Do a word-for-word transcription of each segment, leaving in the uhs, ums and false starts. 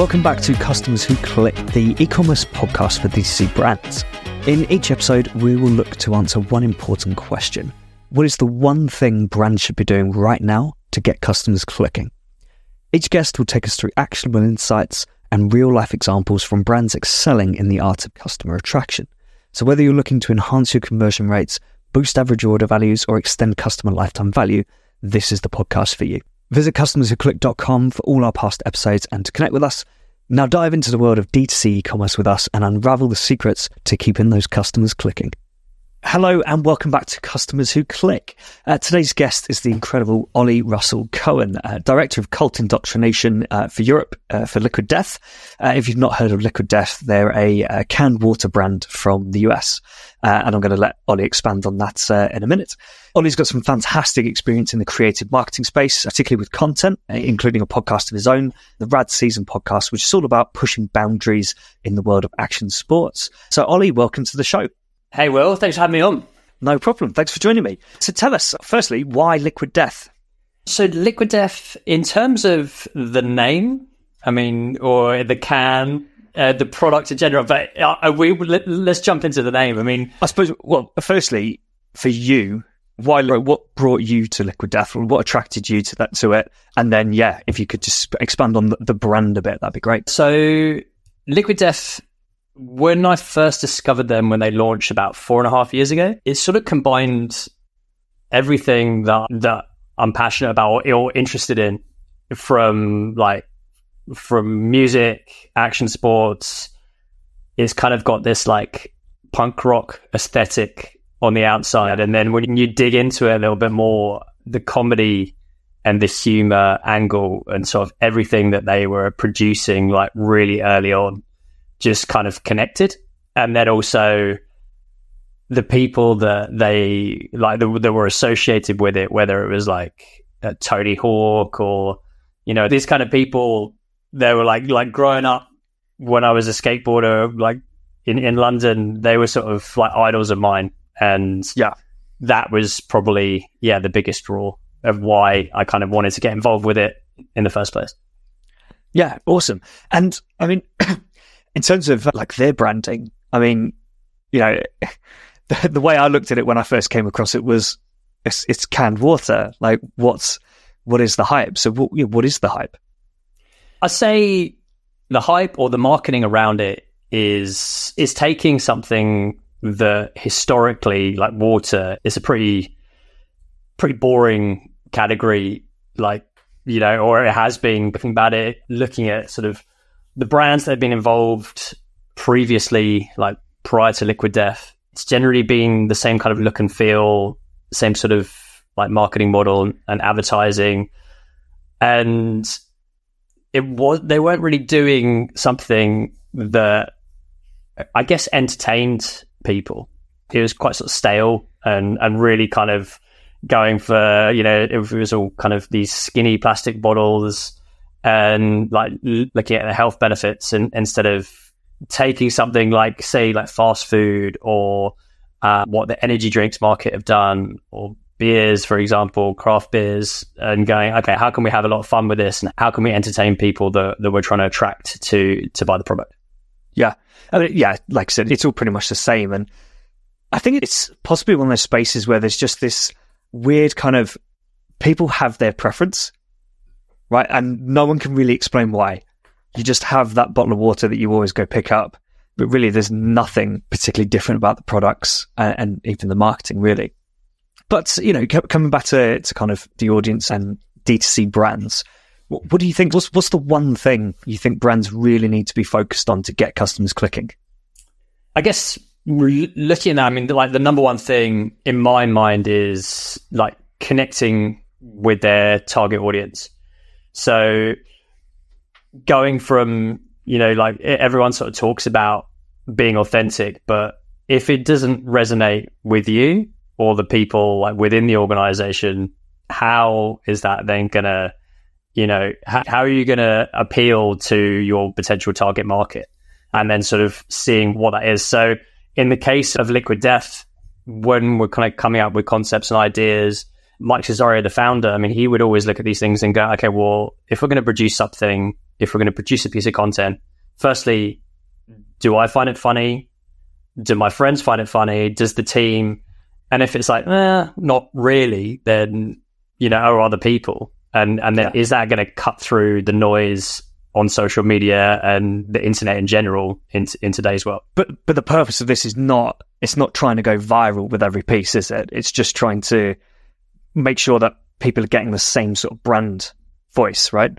Welcome back to Customers Who Click, the e-commerce podcast for D two C brands. In each episode, we will look to answer one important question. What is the one thing brands should be doing right now to get customers clicking? Each guest will take us through actionable insights and real-life examples from brands excelling in the art of customer attraction. So whether you're looking to enhance your conversion rates, boost average order values, or extend customer lifetime value, this is the podcast for you. Visit customers who click dot com for all our past episodes and to connect with us. Now dive into the world of D two C e-commerce with us and unravel the secrets to keeping those customers clicking. Hello and welcome back to Customers Who Click. Uh, today's guest is the incredible Ollie Russell-Cohen, uh, Director of Cult Indoctrination uh, for Europe uh, for Liquid Death. Uh, if you've not heard of Liquid Death, they're a, a canned water brand from the U S. Uh, and I'm going to let Ollie expand on that uh, in a minute. Ollie's got some fantastic experience in the creative marketing space, particularly with content, including a podcast of his own, the Rad Season podcast, which is all about pushing boundaries in the world of action sports. So Ollie, welcome to the show. Hey, Will, thanks for having me on. No problem. Thanks for joining me. So tell us, firstly, why Liquid Death? So Liquid Death, in terms of the name, I mean, or the can, uh, the product in general, but uh, we let, let's jump into the name. I mean, I suppose, well, firstly, for you, why? What brought you to Liquid Death? What attracted you to that to it? And then, yeah, if you could just expand on the, the brand a bit, that'd be great. So Liquid Death, when I first discovered them when they launched about four and a half years ago, it sort of combined everything that that I'm passionate about or interested in, from like from music, action sports. It's kind of got this like punk rock aesthetic on the outside, and then when you dig into it a little bit more, the comedy and the humor angle and sort of everything that they were producing like really early on just kind of connected. And then also the people that they like that, that were associated with it, whether it was like uh, Tony Hawk or, you know, these kind of people, they were like like growing up when I was a skateboarder, like in, in London, they were sort of like idols of mine. And yeah, that was probably, yeah, the biggest draw of why I kind of wanted to get involved with it in the first place. Yeah, awesome. And I mean, in terms of like their branding, I mean, you know, the, the way I looked at it when I first came across it was it's, it's canned water. Like, what's what is the hype? So, what, you know, what is the hype? I say the hype or the marketing around it is is taking something that historically, like water, is a pretty pretty boring category. Like, you know, or it has been. Looking about it, looking at sort of the brands that have been involved previously, like prior to Liquid Death, it's generally been the same kind of look and feel, same sort of like marketing model and advertising. And it was, they weren't really doing something that I guess entertained people. It was quite sort of stale and, and really kind of going for, you know, it was all kind of these skinny plastic bottles and like looking at the health benefits, and instead of taking something like, say, like fast food or uh, what the energy drinks market have done, or beers, for example, craft beers, and going, okay, how can we have a lot of fun with this, and how can we entertain people that, that we're trying to attract to to buy the product? Yeah, I mean, yeah, like I said, it's all pretty much the same, and I think it's possibly one of those spaces where there's just this weird kind of people have their preference. Right, and no one can really explain why. You just have that bottle of water that you always go pick up, but really there's nothing particularly different about the products and, and even the marketing, really. But, you know, coming back to, to kind of the audience and D two C brands, what, what do you think? What's, what's the one thing you think brands really need to be focused on to get customers clicking? I guess looking at that, I mean, like the number one thing in my mind is like connecting with their target audience. So going from, you know, like everyone sort of talks about being authentic, but if it doesn't resonate with you or the people like within the organization, how is that then going to, you know, how, how are you going to appeal to your potential target market? And then sort of seeing what that is. So in the case of Liquid Death, when we're kind of coming up with concepts and ideas, Mike Cesario, the founder, I mean, he would always look at these things and go, okay, well, if we're going to produce something, if we're going to produce a piece of content, firstly, do I find it funny? Do my friends find it funny? Does the team? And if it's like, eh, not really, then, you know, are other people? And and then yeah. is that going to cut through the noise on social media and the internet in general in, in today's world? But but the purpose of this is not, it's not trying to go viral with every piece, is it? It's just trying to make sure that people are getting the same sort of brand voice, right?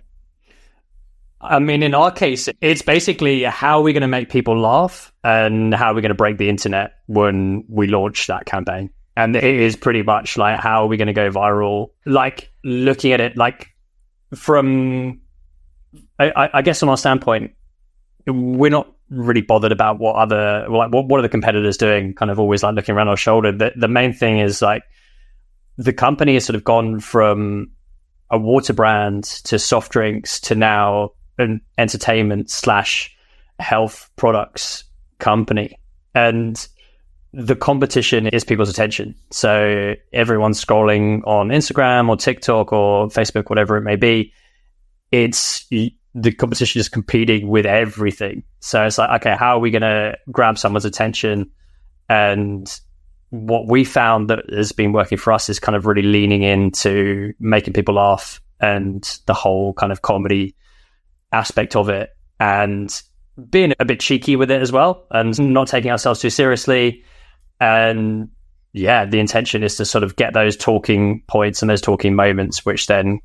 I mean, in our case, it's basically how are we going to make people laugh and how are we going to break the internet when we launch that campaign. And it is pretty much like, how are we going to go viral? Like, looking at it, like, from, I, I guess from our standpoint, we're not really bothered about what other, like, what, what are the competitors doing, kind of always like looking around our shoulder. The, the main thing is like, the company has sort of gone from a water brand to soft drinks to now an entertainment slash health products company. And the competition is people's attention. So everyone's scrolling on Instagram or TikTok or Facebook, whatever it may be. It's the competition is competing with everything. So it's like, okay, how are we going to grab someone's attention? And what we found that has been working for us is kind of really leaning into making people laugh and the whole kind of comedy aspect of it, and being a bit cheeky with it as well, and not taking ourselves too seriously. And yeah, the intention is to sort of get those talking points and those talking moments, which then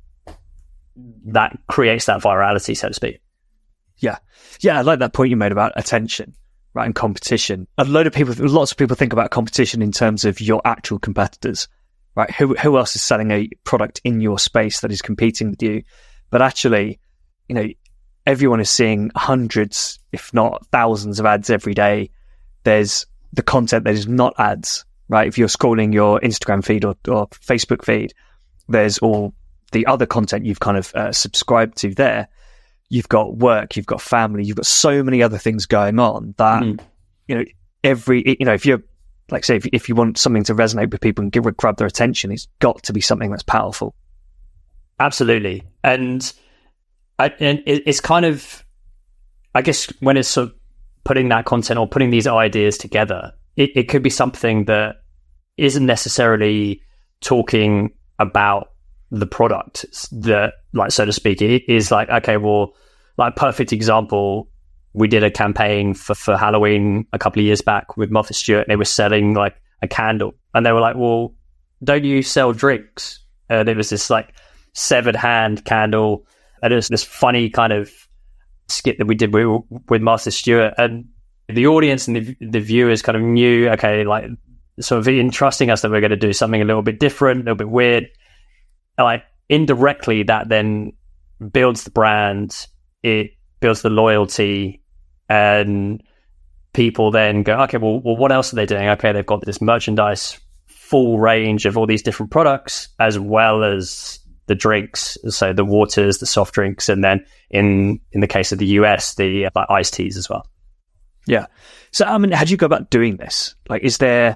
that creates that virality, so to speak. Yeah. Yeah, I like that point you made about attention, right, and competition. A load of people, lots of people think about competition in terms of your actual competitors, right? Who who else is selling a product in your space that is competing with you? But actually, you know, everyone is seeing hundreds, if not thousands of ads every day. There's the content that is not ads, right? If you're scrolling your Instagram feed or, or Facebook feed, there's all the other content you've kind of uh, subscribed to there. You've got work, you've got family, you've got so many other things going on that, mm. you know, every, you know, if you're, like say, if, if you want something to resonate with people and give, grab their attention, it's got to be something that's powerful. Absolutely. And, I, and it, it's kind of, I guess when it's sort of putting that content or putting these ideas together, it, it could be something that isn't necessarily talking about the product, that, like, so to speak. It is like, okay, well, like, perfect example, we did a campaign for, for Halloween a couple of years back with Martha Stewart, and they were selling like a candle, and they were like, well, don't you sell drinks? And it was this like severed hand candle, and it was this funny kind of skit that we did with, with Martha Stewart, and the audience and the, the viewers kind of knew, okay, like, sort of entrusting us that we're going to do something a little bit different, a little bit weird. Like, indirectly, that then builds the brand, it builds the loyalty, and people then go, okay, well, well, what else are they doing? Okay, they've got this merchandise, full range of all these different products, as well as the drinks, so the waters, the soft drinks, and then in in the case of the U S, the uh, like iced teas as well. Yeah. So, I mean, how do you go about doing this? Like, is there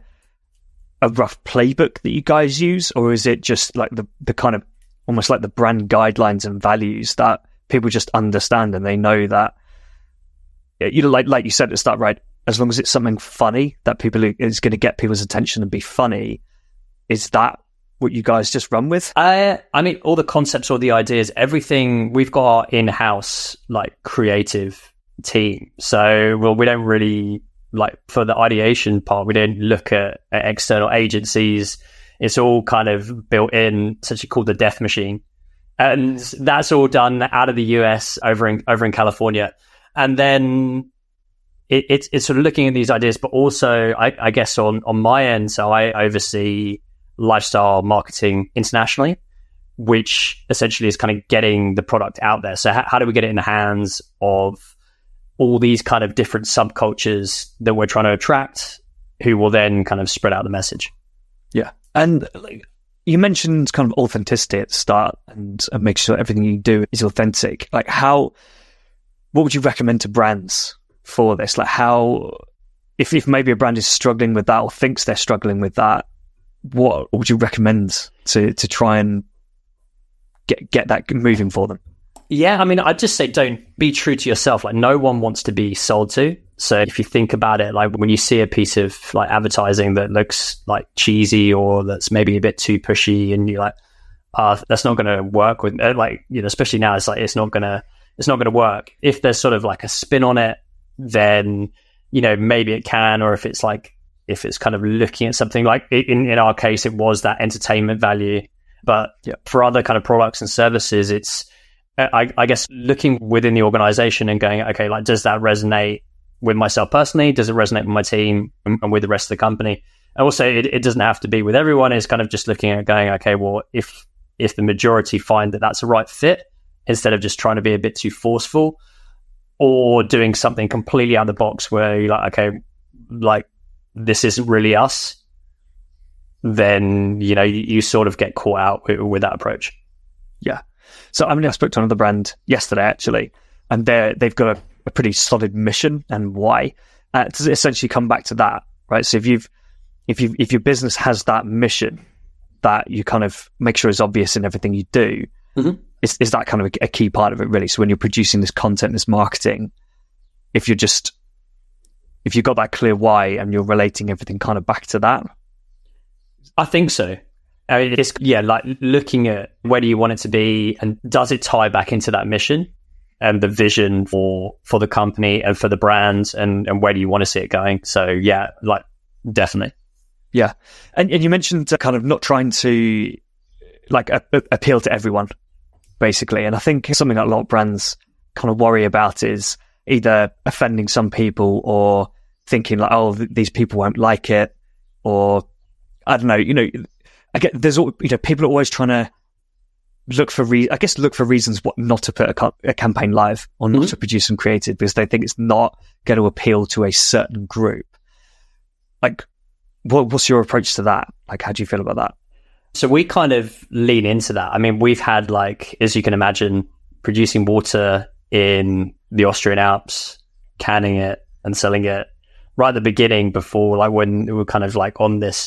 a rough playbook that you guys use, or is it just like the, the kind of almost like the brand guidelines and values that people just understand and they know that, you know, like like you said at the start, right? As long as it's something funny that people is going to get people's attention and be funny, is that what you guys just run with? Uh, I mean, all the concepts, all the ideas, everything, we've got our in-house like creative team. So, well, we don't really, like, for the ideation part, we don't look at, at external agencies. It's all kind of built in, essentially called the Death Machine, and that's all done out of the U S over in over in California. And then it, it's it's sort of looking at these ideas, but also, I, I guess on on my end, so I oversee lifestyle marketing internationally, which essentially is kind of getting the product out there. So how, how do we get it in the hands of all these kind of different subcultures that we're trying to attract, who will then kind of spread out the message? Yeah. And like, you mentioned kind of authenticity at the start, and, and make sure everything you do is authentic. Like, how, what would you recommend to brands for this? Like, how, if, if maybe a brand is struggling with that or thinks they're struggling with that, what would you recommend to, to try and get, get that moving for them? Yeah, I mean, I'd just say don't be true to yourself. Like, no one wants to be sold to. So if you think about it, like when you see a piece of like advertising that looks like cheesy or that's maybe a bit too pushy, and you're like, uh, that's not going to work with, like, you know, especially now, it's like, it's not going to, it's not going to work. If there's sort of like a spin on it, then, you know, maybe it can, or if it's like, if it's kind of looking at something like in, in our case, it was that entertainment value. But yeah, for other kind of products and services, it's, I, I guess, looking within the organization and going, okay, like, does that resonate with myself personally? Does it resonate with my team and, and with the rest of the company? And also, it, it doesn't have to be with everyone. It's kind of just looking at going, okay, well, if if the majority find that that's a right fit, instead of just trying to be a bit too forceful or doing something completely out of the box where you're like, okay, like, this isn't really us, then, you know, you, you sort of get caught out with, with that approach. Yeah. So, I mean, I spoke to another brand yesterday, actually, and they're, they've got a, a pretty solid mission and why. Uh, to essentially come back to that, right? So if you've, if you if your business has that mission that you kind of make sure is obvious in everything you do, mm-hmm. is, is that kind of a, a key part of it, really? So when you're producing this content, this marketing, if you're just, if you've got that clear why and you're relating everything kind of back to that. I think so. I mean, it's, yeah, like looking at where do you want it to be and does it tie back into that mission and the vision for, for the company and for the brand, and, and where do you want to see it going? So yeah, like definitely. Yeah. And, and you mentioned uh, kind of not trying to like a, a, appeal to everyone, basically. And I think something that a lot of brands kind of worry about is either offending some people or thinking like, oh, th- these people won't like it, or I don't know, you know, I get there's all, you know, people are always trying to look for re- I guess look for reasons what not to put a, co- a campaign live or not mm-hmm. to produce some creative because they think it's not going to appeal to a certain group. Like, what, what's your approach to that? Like, how do you feel about that? So we kind of lean into that. I mean, we've had, like, as you can imagine, producing water in the Austrian Alps, canning it and selling it right at the beginning before, like, when we were kind of like on this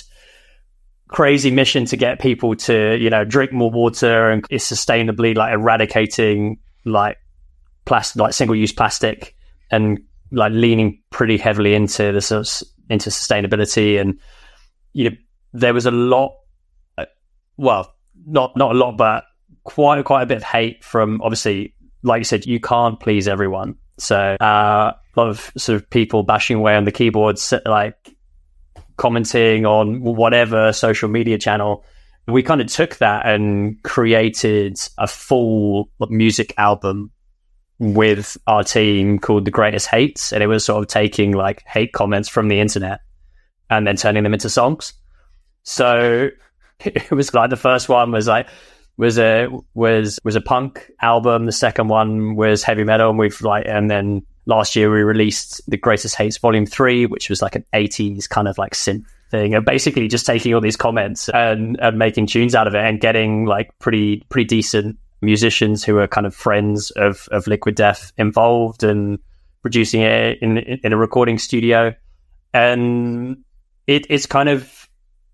crazy mission to get people to, you know, drink more water and is sustainably like eradicating like plastic, like single-use plastic, and like leaning pretty heavily into this into sustainability. And you know, there was a lot, well, not not a lot, but quite quite a bit of hate from, obviously, like you said, you can't please everyone. So uh, a lot of sort of people bashing away on the keyboards, like commenting on whatever social media channel. We kind of took that and created a full music album with our team called The Greatest Hates. And it was sort of taking like hate comments from the internet and then turning them into songs. So it was like, the first one was like, was a, was, was a punk album. The second one was heavy metal. And we've like, and then last year we released The Greatest Hates Volume three, which was like an eighties kind of like synth thing, and basically just taking all these comments and, and making tunes out of it and getting like pretty pretty decent musicians who are kind of friends of, of Liquid Death involved and producing it in in a recording studio. And it, it's kind of,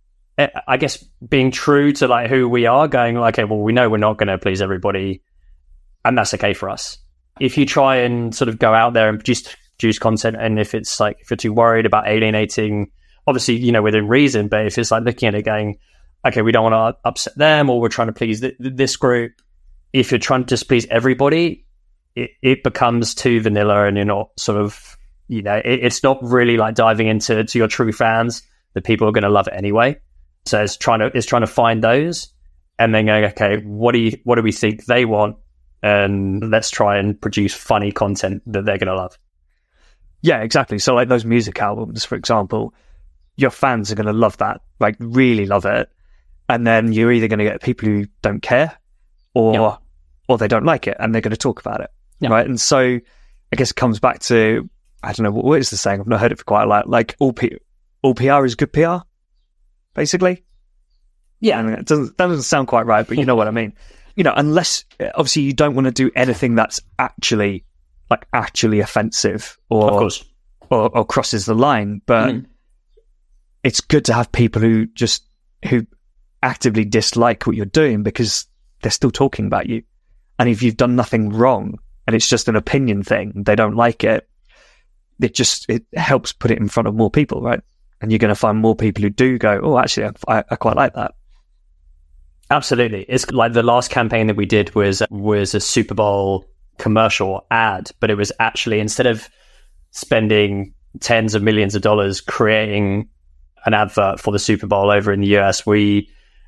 I guess, being true to like who we are, going like, okay, well, we know we're not going to please everybody, and that's okay for us. If you try and sort of go out there and produce, produce content, and if it's like, if you're too worried about alienating, obviously, you know, within reason, but if it's like looking at it going, okay, we don't want to upset them, or we're trying to please th- this group, if you're trying to just please everybody, it, it becomes too vanilla, and you're not sort of, you know, it, it's not really like diving into to your true fans, that people are going to love it anyway. So it's trying to, it's trying to find those and then going, okay, what do you, what do we think they want? And let's try and produce funny content that they're going to love. Yeah, exactly. So like those music albums, for example, your fans are going to love that, like really love it. And then you're either going to get people who don't care or, yeah. or they don't like it, and they're going to talk about it. Yeah. Right. And so I guess it comes back to, I don't know, what, what is the saying? I've not heard it for quite a while. Like all P, all P R is good P R, basically. Yeah. I mean, it doesn't, that doesn't sound quite right, but you know what I mean? You know, unless obviously you don't want to do anything that's actually like actually offensive or, of course. or, or crosses the line, but mm. it's good to have people who just, who actively dislike what you're doing because they're still talking about you. And if you've done nothing wrong and it's just an opinion thing, they don't like it, it just, it helps put it in front of more people, right? And you're going to find more people who do go, oh, actually, I, I quite like that. Absolutely. It's like the last campaign that we did was was a Super Bowl commercial ad, but it was actually, instead of spending tens of millions of dollars creating an advert for the Super Bowl over in the U S, we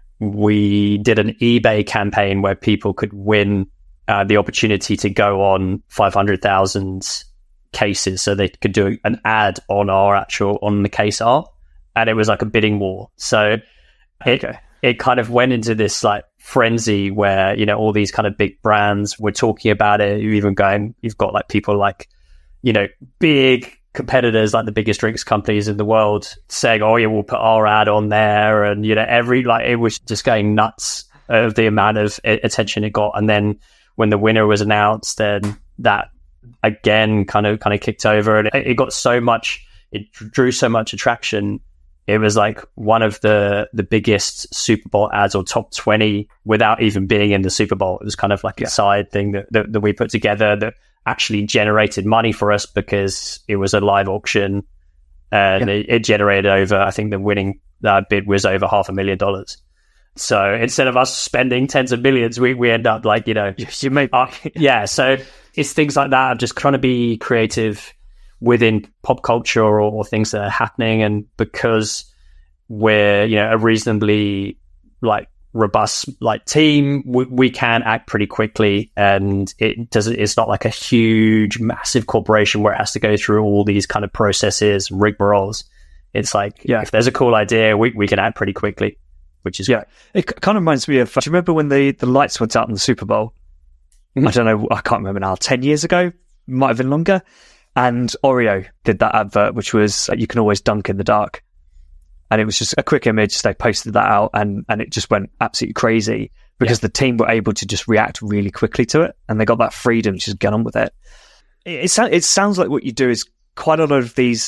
we did an eBay campaign where people could win uh, the opportunity to go on five hundred thousand cases, so they could do an ad on our actual on the case art, and it was like a bidding war. So it, okay. it kind of went into this like frenzy where, you know, all these kind of big brands were talking about it. You even going, you've got like people like, you know, big competitors like the biggest drinks companies in the world saying, oh yeah, we'll put our ad on there, and you know, every like it was just going nuts of the amount of attention it got. And then when the winner was announced, then that again kind of kind of kicked over, and it, it got so much, it drew so much attraction. It was like one of the the biggest Super Bowl ads, or top twenty, without even being in the Super Bowl. It was kind of like yeah. a side thing that, that that we put together that actually generated money for us because it was a live auction, and yeah. it, it generated over, I think the winning uh, bid was over half a million dollars. So instead of us spending tens of millions, we, we end up like, you know, you made uh, yeah. So it's things like that of just trying to be creative within pop culture, or, or things that are happening. And because we're, you know, a reasonably like robust like team, we, we can act pretty quickly, and it doesn't, it's not like a huge massive corporation where it has to go through all these kind of processes and rigmaroles. It's like, yeah, if there's a cool idea, we, we can act pretty quickly, which is yeah. Great. It kind of reminds me of, do you remember when the, the lights went out in the Super Bowl? Mm-hmm. I don't know, I can't remember now, ten years ago, might have been longer. And Oreo did that advert, which was, uh, you can always dunk in the dark. And it was just a quick image. They posted that out, and, and it just went absolutely crazy because yeah. the team were able to just react really quickly to it, and they got that freedom to just get on with it. It, it, it sounds like what you do is quite a lot of these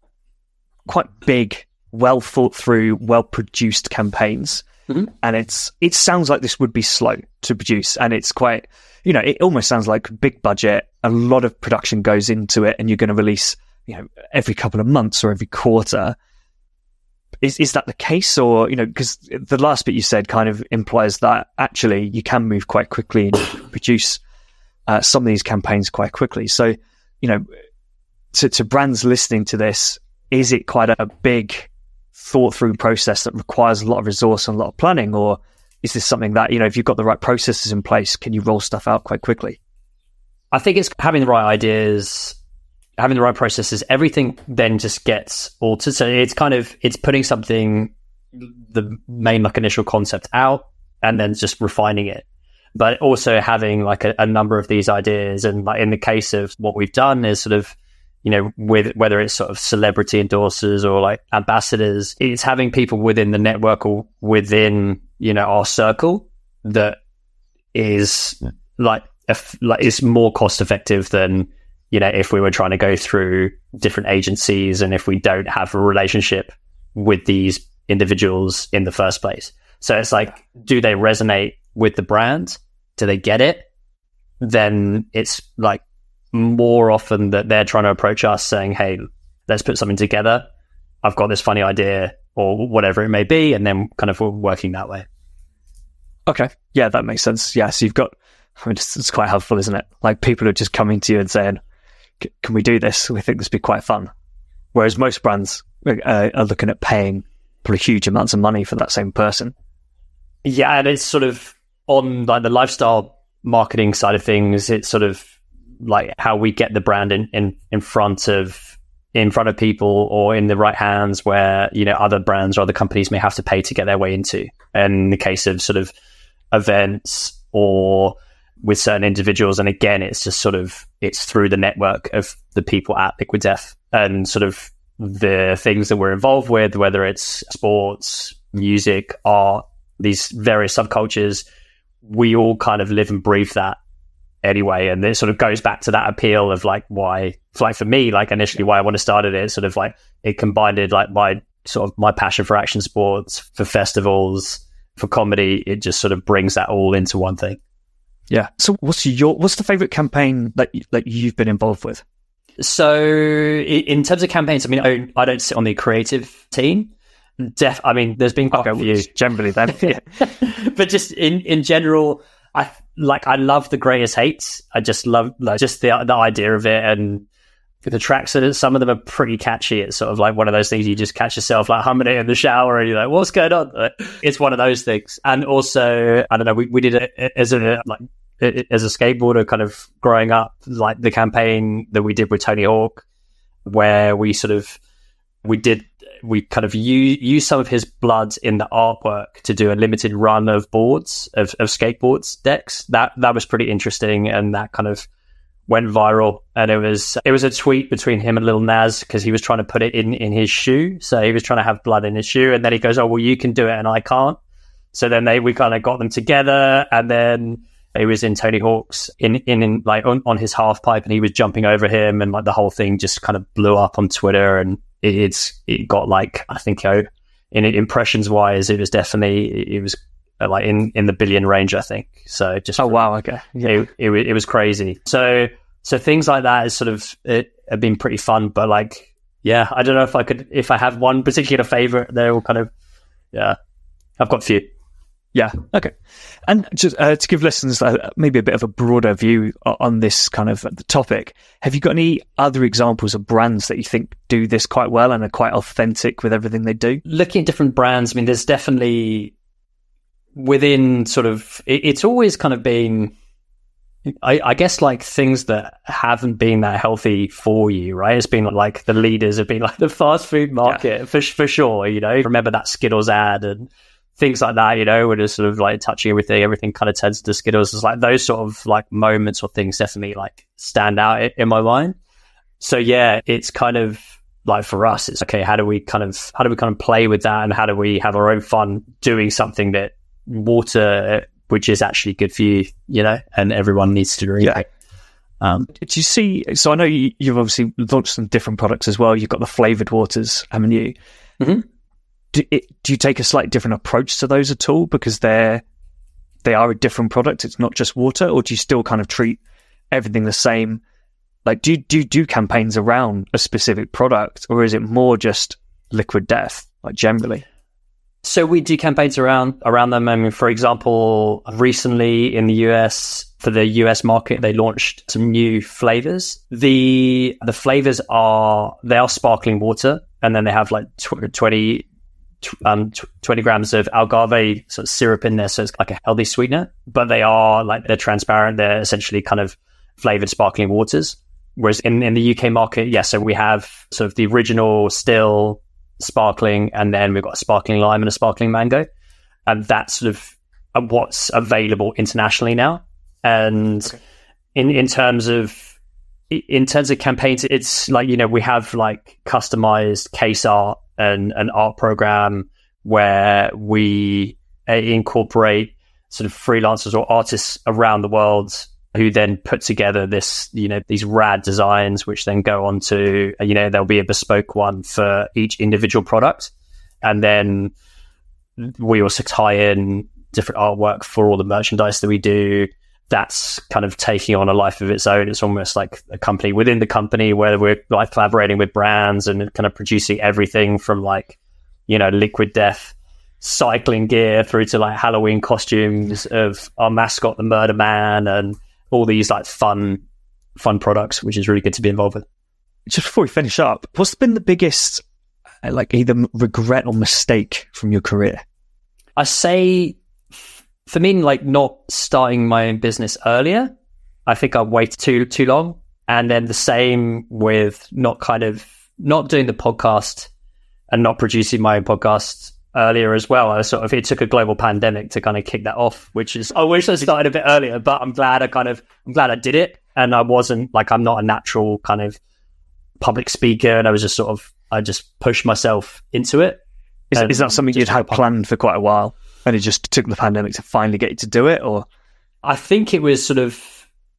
quite big, well thought through, well produced campaigns. Mm-hmm. And it's it sounds like this would be slow to produce, and it's quite, you know, it almost sounds like big budget. A lot of production goes into it, and you're going to release, you know, every couple of months or every quarter. Is is that the case? Or, you know, because the last bit you said kind of implies that actually you can move quite quickly and produce uh, some of these campaigns quite quickly. So, you know, to, to brands listening to this, is it quite a big thought through process that requires a lot of resource and a lot of planning? Or is this something that, you know, if you've got the right processes in place, can you roll stuff out quite quickly? I think it's having the right ideas, having the right processes. Everything then just gets altered. So it's kind of, it's putting something, the main like initial concept out, and then just refining it. But also having like a, a number of these ideas. And like in the case of what we've done is sort of, you know, with whether it's sort of celebrity endorsers or like ambassadors, it's having people within the network or within, you know, our circle that is like, if, like is more cost effective than, you know, if we were trying to go through different agencies, and if we don't have a relationship with these individuals in the first place. So it's like, do they resonate with the brand? Do they get it? Then it's like more often that they're trying to approach us saying, hey, let's put something together. I've got this funny idea, or whatever it may be. And then kind of working that way. Okay. Yeah, that makes sense. Yeah. So you've got, I mean, it's, it's quite helpful, isn't it? Like people are just coming to you and saying, can we do this? We think this would be quite fun. Whereas most brands uh, are looking at paying probably huge amounts of money for that same person. Yeah. And it's sort of on like the lifestyle marketing side of things. It's sort of like how we get the brand in, in, in front of, in front of people, or in the right hands where, you know, other brands or other companies may have to pay to get their way into. And in the case of sort of events or with certain individuals. And again, it's just sort of, it's through the network of the people at Liquid Death and sort of the things that we're involved with, whether it's sports, music, art, these various subcultures, we all kind of live and breathe that anyway. And it sort of goes back to that appeal of like why, like for me, like initially why I want to start it, sort of like it combined like my sort of my passion for action sports, for festivals, for comedy. It just sort of brings that all into one thing. Yeah. So what's your what's the favorite campaign that that you've been involved with? So in terms of campaigns, I mean, I, I don't sit on the creative team. Def, I mean, there's been quite okay, a few generally then, yeah. But just in, in general, I like I love the greatest hits. I just love like, just the the idea of it, and the tracks. That some of them are pretty catchy. It's sort of like one of those things you just catch yourself like humming it in the shower, and you're like, "What's going on?" It's one of those things. And also, I don't know, we we did it as a like as a skateboarder, kind of growing up, like the campaign that we did with Tony Hawk, where we sort of we did. We kind of use, use some of his blood in the artwork to do a limited run of boards, of, of skateboards decks. That that was pretty interesting, and that kind of went viral. And it was it was a tweet between him and Lil Nas, because he was trying to put it in, in his shoe. So he was trying to have blood in his shoe, and then he goes, "Oh, well, you can do it and I can't." So then they we kind of got them together, and then it was in Tony Hawk's in, in, in like on, on his half pipe, and he was jumping over him, and like the whole thing just kind of blew up on Twitter, and it, it's it got like I think oh, in impressions wise, it was definitely it was uh, like in, in the billion range, I think. So just oh wow, okay, yeah. it, it it was crazy. So so things like that is sort of it have been pretty fun, but like yeah, I don't know if I could if I have one particular favorite. They're all kind of yeah, I've got a few. Yeah. Okay. And just uh, to give listeners uh, maybe a bit of a broader view on this kind of topic, have you got any other examples of brands that you think do this quite well and are quite authentic with everything they do? Looking at different brands, I mean, there's definitely within sort of, it, it's always kind of been, I, I guess, like things that haven't been that healthy for you, right? It's been like the leaders have been like the fast food market yeah. for for sure, you know, remember that Skittles ad and things like that, you know, we're just sort of like touching everything, everything kind of turns to Skittles. It's like those sort of like moments or things definitely like stand out in my mind. So yeah, it's kind of like for us, it's okay, how do we kind of, how do we kind of play with that, and how do we have our own fun doing something that water, which is actually good for you, you know, and everyone needs to drink. Yeah. Um, do you see, so I know you, you've obviously launched some different products as well. You've got the flavored waters, haven't you? Mm-hmm. Do, it, do you take a slightly different approach to those at all, because they're they are a different product? It's not just water, or do you still kind of treat everything the same? Like, do you do you do campaigns around a specific product, or is it more just liquid death, like generally? So we do campaigns around around them. I mean, for example, recently in the U S, for the U S market, they launched some new flavors. The the flavors are they are sparkling water, and then they have like twenty. Um, twenty grams of agave sort of syrup in there, so it's like a healthy sweetener. But they are like they're transparent. They're essentially kind of flavored sparkling waters. Whereas in, in the U K market, yeah, so we have sort of the original still sparkling, and then we've got a sparkling lime and a sparkling mango, and that's sort of what's available internationally now. And okay. in in terms of in terms of campaigns, it's like, you know, we have like customized case art and an art program where we uh, incorporate sort of freelancers or artists around the world who then put together this, you know, these rad designs, which then go on to, you know, there'll be a bespoke one for each individual product. And then we also tie in different artwork for all the merchandise that we do. That's kind of taking on a life of its own. It's almost like a company within the company where we're like collaborating with brands and kind of producing everything from like, you know, liquid death cycling gear through to like Halloween costumes of our mascot, the Murder Man, and all these like fun, fun products, which is really good to be involved with. Just before we finish up, what's been the biggest like either regret or mistake from your career? I say, for me, like not starting my own business earlier, I think I waited too too long. And then the same with not kind of not doing the podcast and not producing my own podcast earlier as well. I sort of it took a global pandemic to kind of kick that off, which is I wish I started a bit earlier, but I'm glad I kind of I'm glad I did it. And I wasn't like I'm not a natural kind of public speaker, and I was just sort of I just pushed myself into it. Is, is that something you'd had planned for quite a while? And it just took the pandemic to finally get you to do it? Or I think it was sort of,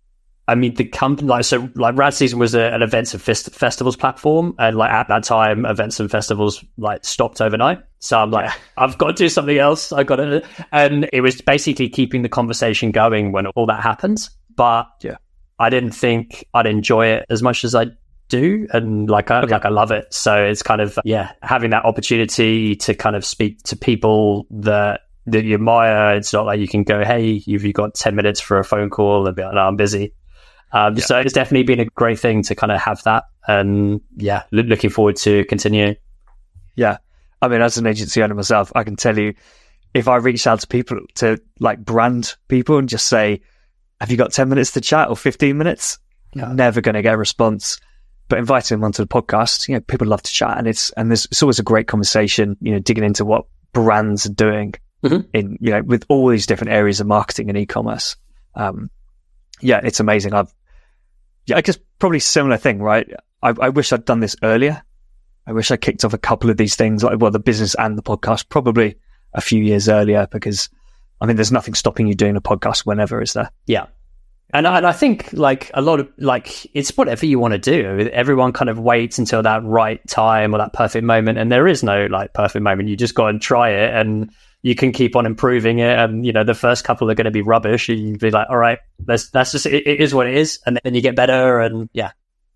I mean, the company, like, so like Rad Season was a, an events and fest- festivals platform. And like at that time, events and festivals like stopped overnight. So I'm like, I've got to do something else. I got to, and it was basically keeping the conversation going when all that happens. But yeah, I didn't think I'd enjoy it as much as I do. And like, I, okay. like I love it. So it's kind of, yeah, having that opportunity to kind of speak to people that, that you admire. It's not like you can go, hey, you've you got ten minutes for a phone call and be like, no, I'm busy. Um, yeah. So it's definitely been a great thing to kind of have that. And yeah, lo- looking forward to continuing. Yeah. I mean, as an agency owner myself, I can tell you, if I reach out to people to like brand people and just say, have you got ten minutes to chat or fifteen minutes? Yeah. Never going to get a response. But inviting them onto the podcast, you know, people love to chat, and it's, and there's, it's always a great conversation, you know, digging into what brands are doing mm-hmm. in, you know, with all these different areas of marketing and e-commerce. Um, yeah, it's amazing. I've, yeah, I guess probably similar thing, right? I, I wish I'd done this earlier. I wish I kicked off a couple of these things, like, well, the business and the podcast, probably a few years earlier, because I mean, there's nothing stopping you doing a podcast whenever, is there? Yeah. And I, and I think like a lot of like, it's whatever you want to do. Everyone kind of waits until that right time or that perfect moment. And there is no like perfect moment. You just got to try it, and you can keep on improving it. And, you know, the first couple are going to be rubbish. You'd be like, all right, that's, that's just, it, it is what it is. And then you get better. And yeah.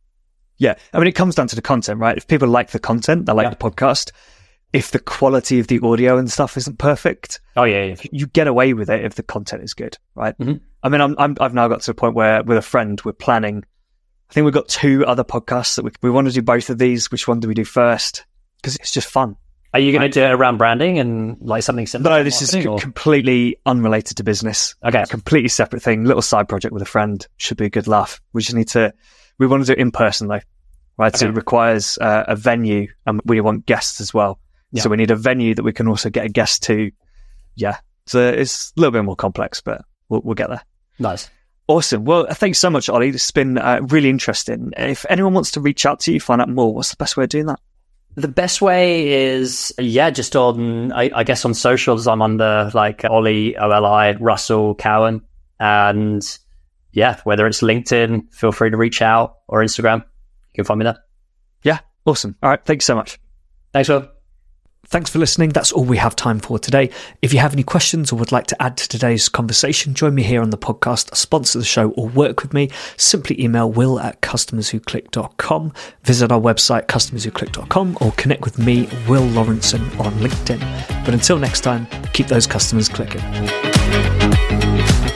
Yeah. I mean, it comes down to the content, right? If people like the content, they like yeah. the podcast. If the quality of the audio and stuff isn't perfect, oh yeah, yeah. you get away with it if the content is good, right? Mm-hmm. I mean, I'm, I'm, I've now got to a point where with a friend, we're planning, I think we've got two other podcasts that we, we want to do both of these. Which one do we do first? Because it's just fun. Are you going to do it around branding and like something similar? No, this is c- completely unrelated to business. Okay. Completely separate thing. Little side project with a friend. Should be a good laugh. We just need to, we want to do it in person though, right? Okay. So it requires uh, a venue, and we want guests as well. Yeah. So we need a venue that we can also get a guest to. Yeah. So it's a little bit more complex, but we'll, we'll get there. Nice. Awesome. Well, thanks so much, Ollie. It's been uh, really interesting. If anyone wants to reach out to you, find out more, what's the best way of doing that? The best way is, yeah, just on, I, I guess on socials, I'm under like Ollie, O L I, Russell, Cowan. And yeah, whether it's LinkedIn, feel free to reach out, or Instagram. You can find me there. Yeah. Awesome. All right. Thanks so much. Thanks, Will. Thanks for listening. That's all we have time for today. If you have any questions or would like to add to today's conversation, join me here on the podcast, sponsor the show, or work with me, simply email will at customers who click dot com, visit our website, customers who click dot com, or connect with me, Will Lawrenson, on LinkedIn. But until next time, keep those customers clicking.